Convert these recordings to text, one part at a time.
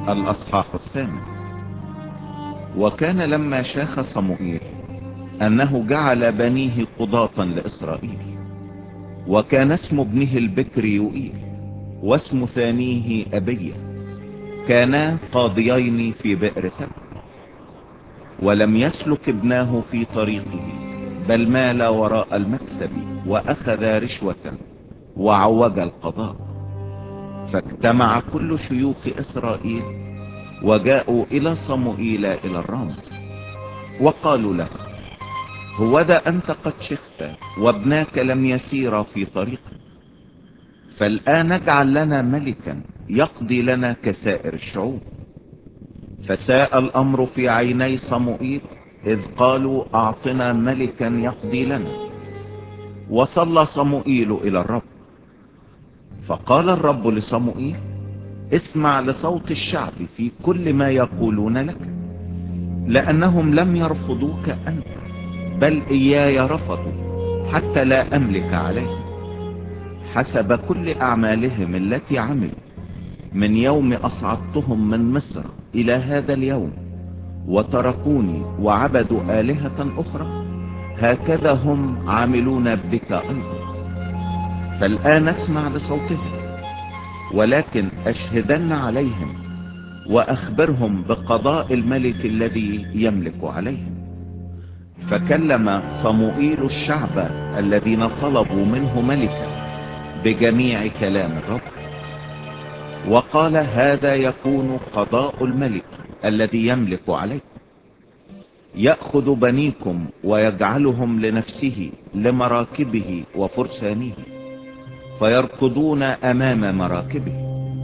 الأصحاح 8. وكان لما شاخ صموئيل أنه جعل بنيه قضاة لإسرائيل، وكان اسم ابنه البكر يوئيل واسم ثانيه أبية، كانا قاضيين في بئر سبع. ولم يسلك ابناه في طريقه، بل مال وراء المكسب وأخذ رشوة وعوج القضاء. فاجتمع كل شيوخ إسرائيل وجاءوا إلى صموئيل إلى الرام، وقالوا له: هوذا أنت قد شخت وابناك لم يسير في طريقه، فالآن اجعل لنا ملكا يقضي لنا كسائر الشعوب. فساء الأمر في عيني صموئيل، إذ قالوا: أعطنا ملكا يقضي لنا. وصلى صموئيل إلى الرب، فقال الرب لصموئيل: اسمع لصوت الشعب في كل ما يقولون لك، لأنهم لم يرفضوك أنت، بل إياي رفضوا، حتى لا أملك عليهم، حسب كل أعمالهم التي عملوا من يوم أصعدتهم من مصر إلى هذا اليوم، وتركوني وعبدوا آلهة أخرى، هكذا هم عاملون بك أيضا. فالآن اسمع لصوتهم، ولكن أشهدن عليهم وأخبرهم بقضاء الملك الذي يملك عليهم. فكلم صموئيل الشعب الذين طلبوا منه ملكا بجميع كلام الرب، وقال: هذا يكون قضاء الملك الذي يملك عليكم: يأخذ بنيكم ويجعلهم لنفسه لمراكبه وفرسانه، فيركضون أمام مراكبه،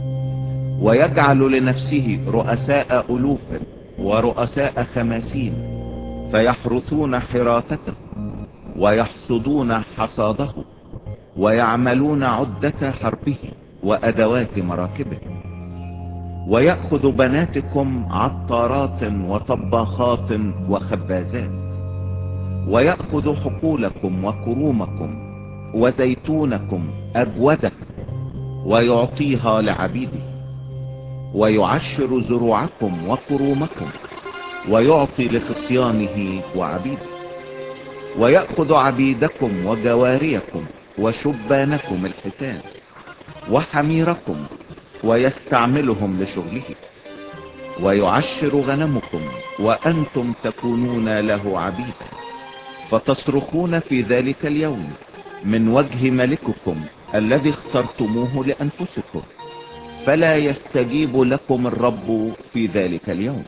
ويجعل لنفسه رؤساء ألوف ورؤساء خماسين، فيحرثون حراثته ويحصدون حصاده، ويعملون عدة حربه وأدوات مراكبه. ويأخذ بناتكم عطارات وطباخات وخبازات، ويأخذ حقولكم وكرومكم وزيتونكم أجودة، ويعطيها لعبيده، ويعشر زروعكم وكرومكم، ويعطي لخصيانه وعبيده. ويأخذ عبيدكم وجواريكم وشبانكم الحسان وحميركم، ويستعملهم لشغله. ويعشر غنمكم وأنتم تكونون له عبيدا، فتصرخون في ذلك اليوم من وجه ملككم الذي اخترتموه لأنفسكم، فلا يستجيب لكم الرب في ذلك اليوم.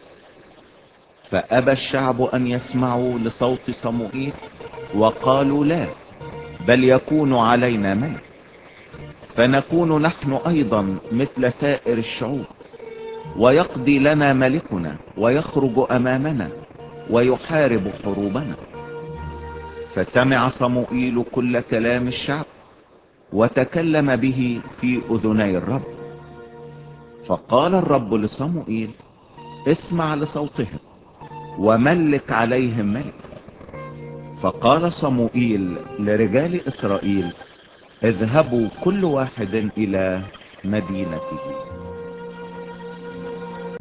فأبى الشعب أن يسمعوا لصوت صموئيل، وقالوا: لا، بل يكون علينا ملك، فنكون نحن أيضا مثل سائر الشعوب، ويقضي لنا ملكنا ويخرج أمامنا ويحارب حروبنا. فسمع صموئيل كل كلام الشعب، وتكلم به في أذني الرب. فقال الرب لصموئيل: اسمع لصوتهم وملك عليهم ملك. فقال صموئيل لرجال إسرائيل: اذهبوا كل واحد إلى مدينته.